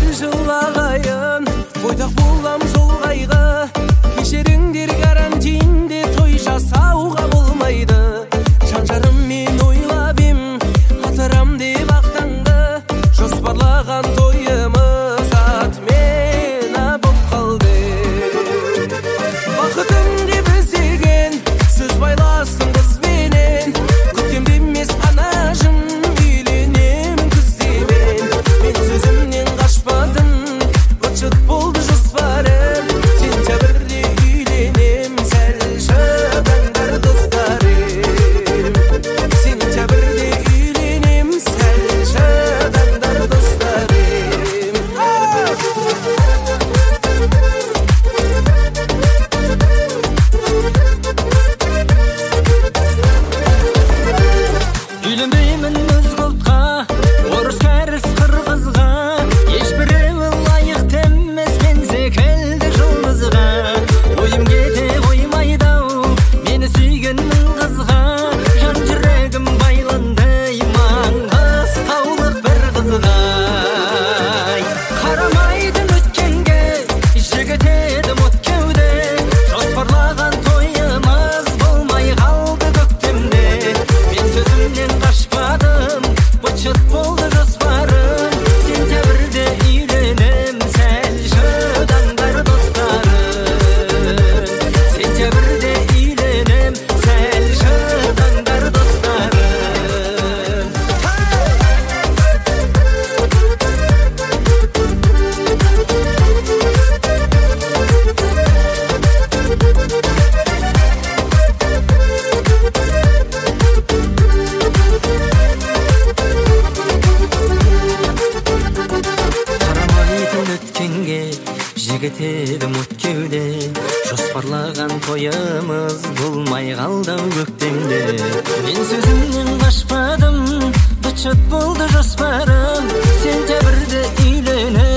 жылағайын, бойдақ болам сол қайғы. Кешіріңдер, карантинде той жасауға болмайды. Жан-жарым мен ойлап ем, атырам деп ақтаңды. Жоспарлаған тойымыз атмена боп қалды. Бақытым деп іздеген сөз байласын қызбенен. Көктемде емес анажым, үйленемін күздемен. Мен сөзімнен қашпадым, быт-шыт болды жоспарым. Сентябрьде үйленем, сәл шыдаңдар достарым. Сентябрьде үйленем, сәл шыдаңдар достарым. Үйленбеймін өз ұлтқа, орыс кәріс қырғызға. Ешбіреуі лайықты емес мен секілді жұлдызға. Ойым кете қоймайды-ау мені сүйгенмін қызға. Жан жүрегім байланды маңғыс таулық бір қызға. Қарамайтын өткенге, жігіт едім от кеуде. Жоспарлаған тойымыз болмай қалды көктемде. Мен сөзімнен қашпадым, быт-шыт болды жоспарым. Сентябрьде үйленем, сәл шыдаңдар достарым. Сентябрьде үйленем, сәл шыдаңдар достарым. Қарамайтын өткенге, жігіт едім от кеуде. Жоспарлаған тойымыз болмай қалды көктемде. Мен сөзімнен қашпадым, быт-шыт болды жоспарым. Сентябрьде үйленем,